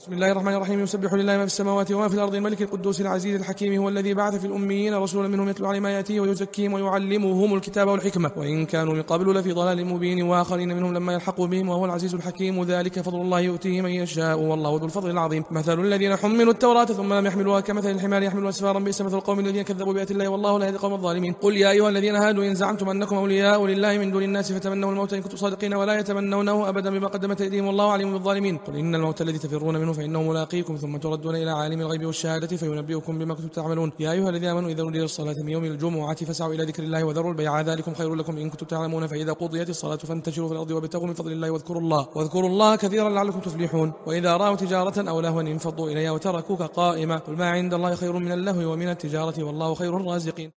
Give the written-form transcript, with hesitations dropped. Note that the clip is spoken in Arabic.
بسم الله الرحمن الرحيم. يسبح لله ما في السماوات وما في الأرض الملك القدوس العزيز الحكيم، هو الذي بعث في الأميين رسولا منهم يتلو عليهم آياته ويزكيهم ويعلمهم الكتاب والحكمة وإن كانوا من قبل لفي ضلال مبين، وآخرين منهم لما يلحقوا بهم وهو العزيز الحكيم. ذلك فضل الله يؤتيه من يشاء والله ذو الفضل العظيم. مثل الذين حملوا التوراة ثم لم يحملوها كمثل الحمار يحمل أسفارا، بئس مثل القوم الذين كذبوا بآيات الله والله لا يهدي القوم الظالمين. قل يا أيها الذين هادوا إن زعمتم أنكم أولياء لله من دون الناس فتمنوا الموت إن كنتم صادقين ولا يتمنونه أبدا بما قدمت أيديهم والله عليم بالظالمين. قل إن الموت الذي تفرون منه فإنه ملاقيكم ثم تردون إلى عالم الغيب والشهادة فينبئكم بما كنتم تعملون. يا أيها الذين آمنوا إذا نودي للصلاة من يوم الجمعة فاسعوا إلى ذكر الله وذروا البيع ذلكم خير لكم إن كنتم تعلمون. فإذا قضيت الصلاة فانتشروا في الأرض وابتغوا من فضل الله واذكروا الله كثيرا لعلكم تفلحون. وإذا رأوا تجارة أو لهوا انفضوا إليها وتركوك قائما. قل ما عند الله خير من اللهو ومن التجارة والله خير الرازقين.